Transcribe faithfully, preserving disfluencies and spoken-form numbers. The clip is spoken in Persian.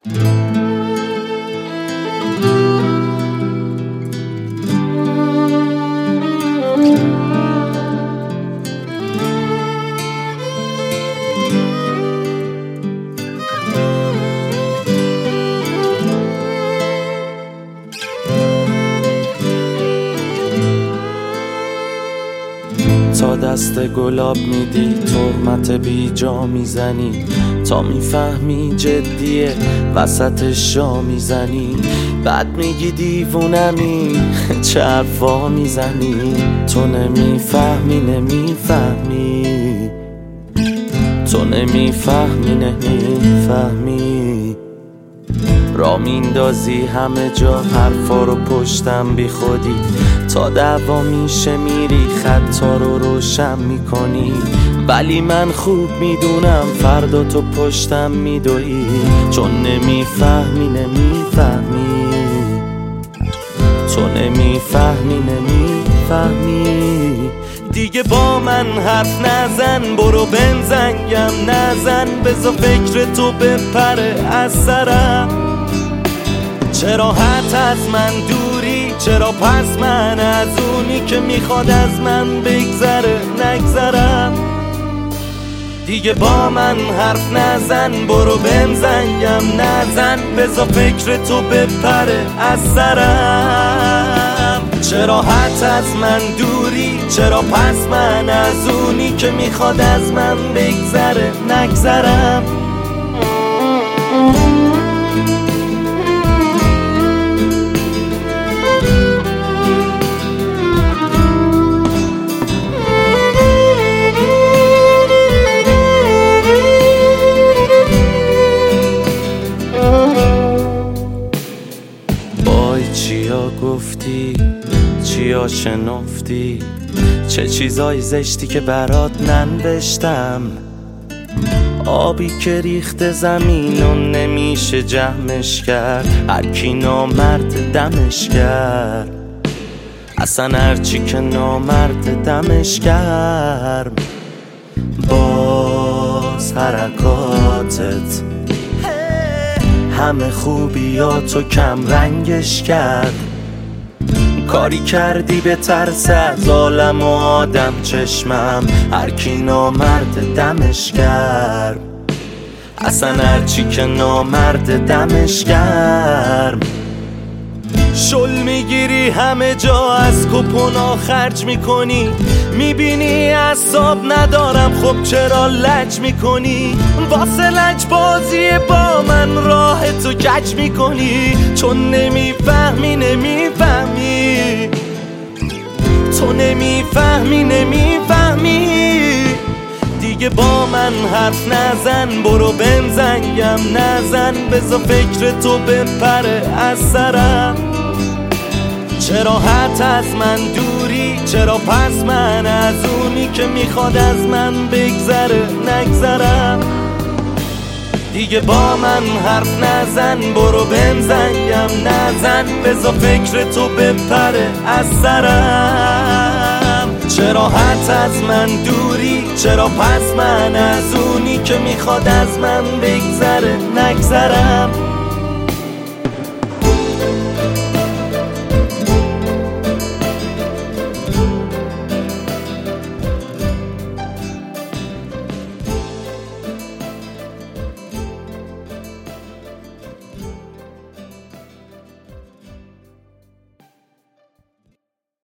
تا دست گلاب میدی ترمت بی جا میزنی، تا میفهمی جدیه وسط شا میزنی، بعد میگی دیوونمی چه حرفا میزنی. تو نمیفهمی نمیفهمی تو نمیفهمی نمیفهمی را میندازی همه جا حرفا رو پشتم بی خودی، تا دعوا میشه میری خطا رو روشن میکنی، ولی من خوب میدونم فردا تو پشتم میدوی، چون نمیفهمی نمیفهمی تو نمیفهمی نمیفهمی دیگه با من حرف نزن، برو بنزنگم نزن، بذار فکر تو بپره از سرم. چرا حت از من دوری، چرا پس من از اونی که میخواد از من بگذره نگذرم. دیگه با من حرف نزن، برو بنزنگم نزن، بذار فکر تو بپره از سرم. چرا حت از من دوری، چرا پس من از اونی که میخواد از من بگذره نگذرم. چیا گفتی، چیا شنفتی، چه چیزای زشتی که برات ننوشتم. آبی که ریخته زمین و نمیشه جمعش کرد، هر کی نامرد دمش کرد. اصلا هرچی که نامرد دمش کرد، باز حرکاتت همه خوبیاتو کم رنگش کرد. کاری کردی به ترس از عالم و آدم چشمم، هر کی نامرد دمش کرد. اصلا هرچی که نامرد دمش کرد. شل میگیری همه جا، از کپونا خرج میکنی، میبینی اعصاب ندارم، خب چرا لج میکنی؟ واسه لج بازی با من راه تو کج میکنی، چون نمیفهمی نمیفهمی تو نمیفهمی نمیفهمی دیگه با من حرف نزن، برو بنزنگم نزن، بذار فکر تو بپره از سرم. چرا حت از من دوری، چرا پس من از اونی که میخواد از من بگذره نگذرم. دیگه با من حرف نزن، برو بنزنگم نزن، بذار فکر تو بپره از سرم. چرا حت از من دوری، چرا پس من از اونی که میخواد از من بگذره نگذرم.